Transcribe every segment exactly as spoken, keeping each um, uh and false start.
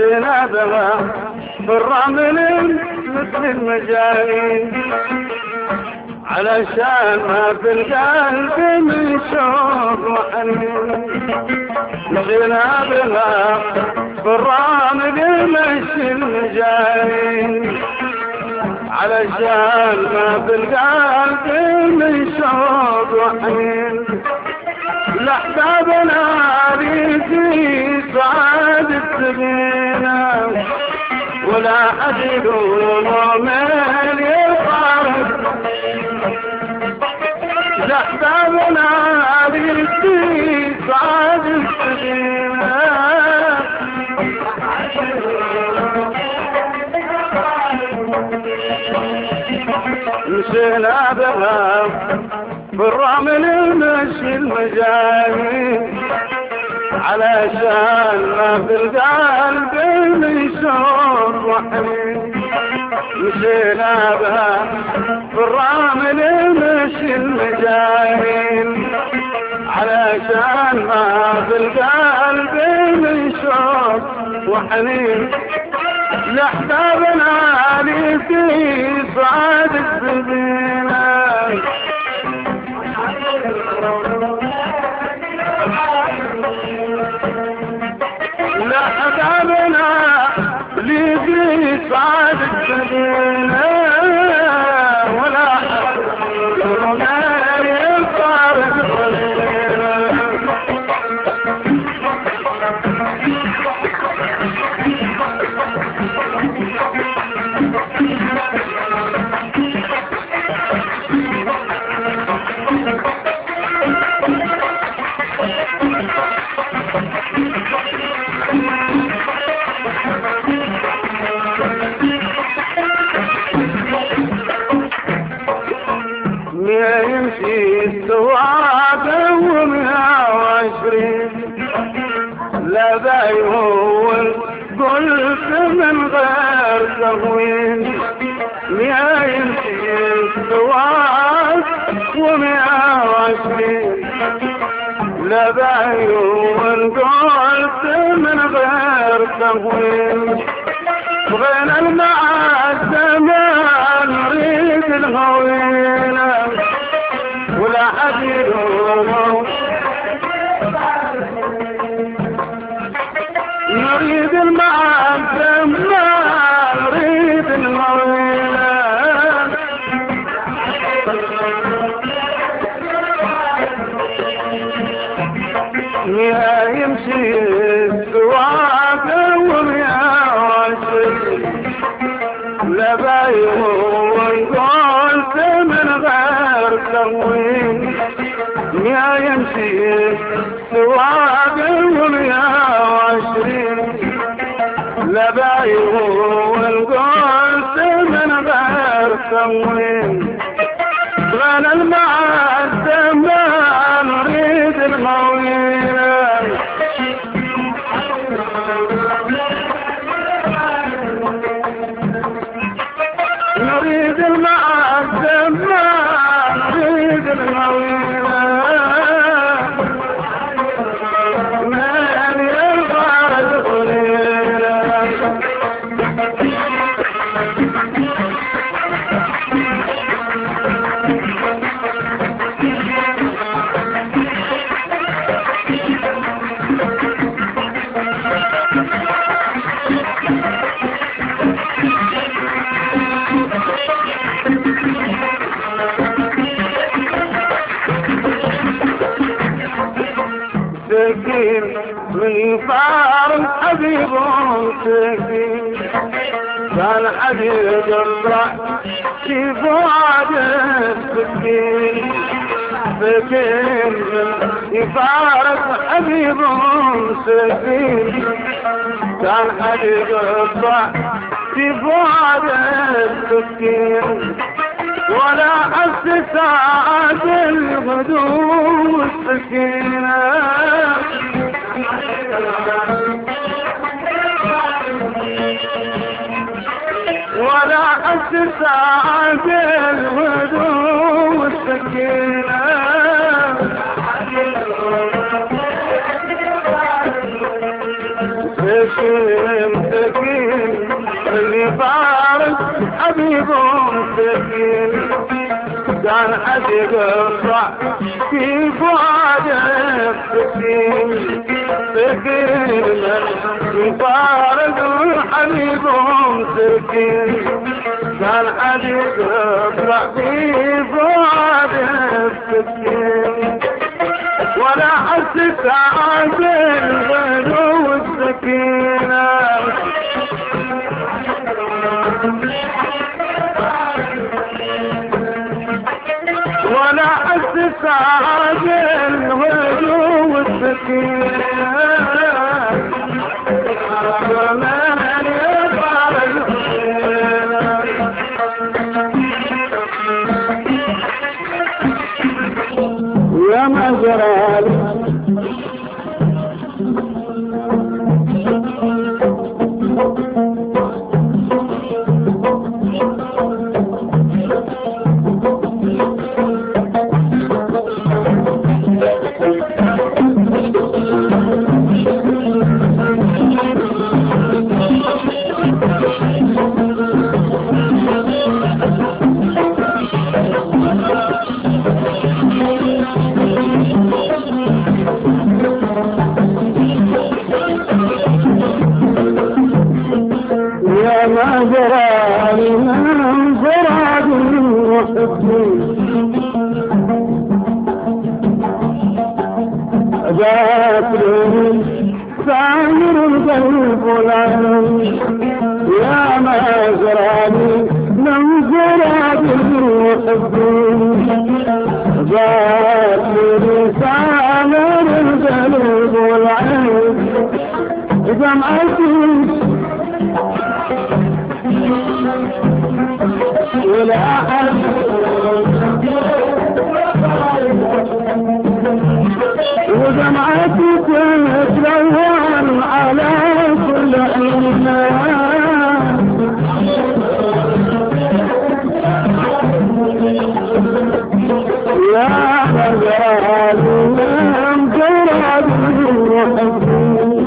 مشينا بها بالرمل مثل المجانين علشان ما في القلب من شوق وحنين. مشينا بها بالرمل مشي المجانين علشان ما في القلب من شوق وحنين. لأحبابنا في سعاد السبينة ولا أحد يقول من يفارق. لأحبابنا في سعاد السبينة مشينا بها بالرمل مشي المجانين علشان ما في القلب من شوق وحنين. مشينا بها بالرمل مشي المجانين علشان ما في القلب من شوق وحنين. لأحبابنا لي في صعد السبينة لأحبابنا لي في صعد السبينة ولا حد يفارق ظلينا. مية يمشي السواد ومئة وعشرين لا بايهول قلت من غير تهوين. مية يمشي السواد ومئة وعشرين لا بايهول قلت من غير تهوين. بغينا المعزمة نريد الهوينة ولا حد يلومه. نريد المعزمة نريد الهوينة مية يمشي السواق ومئة وعشرين لا بايهول قلت من غير تهوين. مية يمشي السواق ومئة وعشرين لا بايهول قلت من غير تهوين. غنى المعزمة نريد الموينة نريد المعزمة نريد الموينة من يلقى الغليلة. سكين من فارق حبيب سكين كان حبيب الرأي في فؤاد السكين. سكين من فارق حبيب سكين كان حبيب الرأي في فؤاد السكين. ولا حس ساعة الغدو السكينة ولا حس ساعة الغدو السكينة. سكين حبيب سكين كان حد يقطع في فؤاده سكين سكين من يفارق حبيب سكين كان حد يقطع في فؤاده سكين ولا حسيت عادل غدو السكينة ولا حسيت عادل غدو السكينة ومن يفعل يا مجرى سامر القلب العلم يا مزرعي من زراد المحبين ذاكر سامر القلب العلم جمعتي ولا أحد ودمعتي تتلون على كل إنسان يا مجرد من جرد المحبين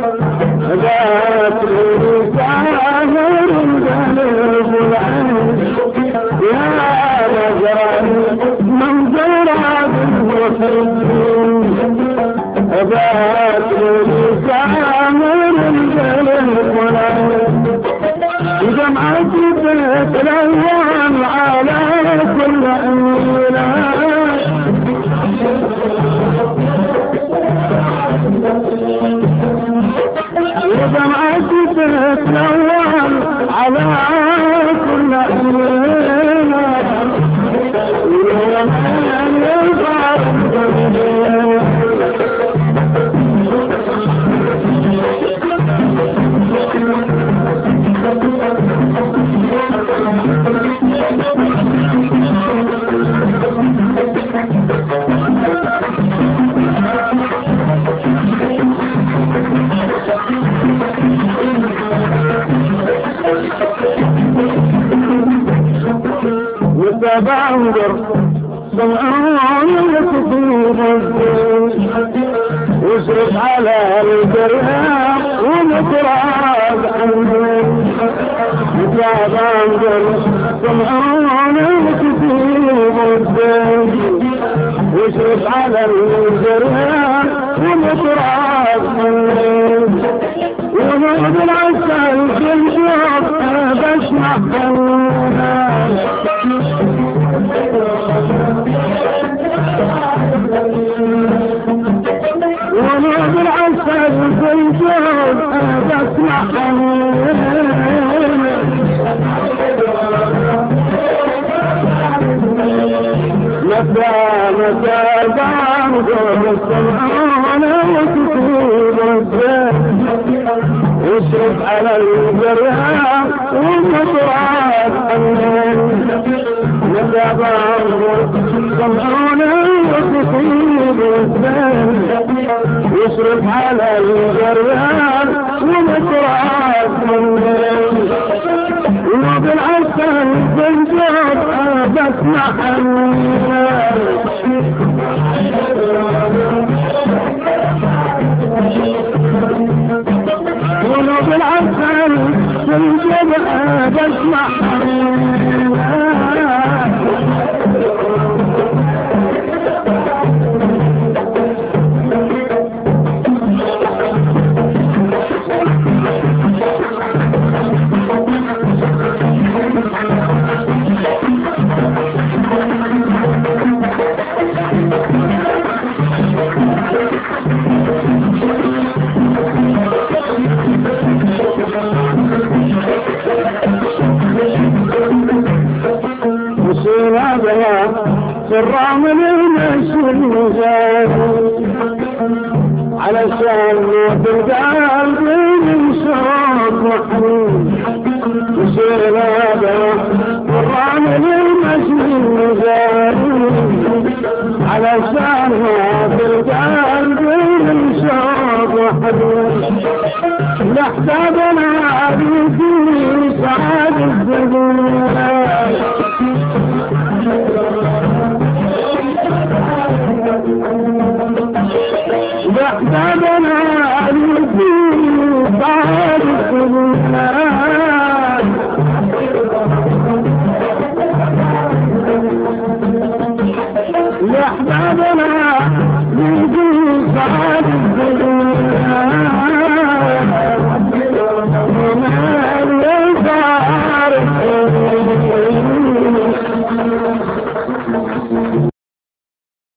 ذاكر سامر القلب العلم يا مجرد من جرد المحبين ذاكر سامر القلب العلم جمعتي تتلون على كل إنسان وجمعتي تتلون على كل إنسان ومن يفعل وتبعندر سمعون يكتب الزين واشرف على الدرياء ونطراد عنهم وتبعندر سمعون يكتب الزين واشرف على الدرياء ونطراد عنهم ونعد العسل في الجوف بسمع قولها ونعد العسل في الجوف بسمع قولها متى متى بانظر السمعون وتطيب الزين واشرف على الجريان والمطرات أمين متى بانظر السمعون وتطيب الزين واشرف على الجريان والمطرات أمين وبالعسل بالجوف بسمع أمين ولو بالعسل بالجوف واسمع وصينا بها في الرمل المشي المزاج علشان موت القلب من شوق وحنين وصينا بها في الرمل المشي المزاج علشان موت القلب من شوق وحنين لحسابنا عريسي سعاد الزبون لحسابنا عريسي سعاد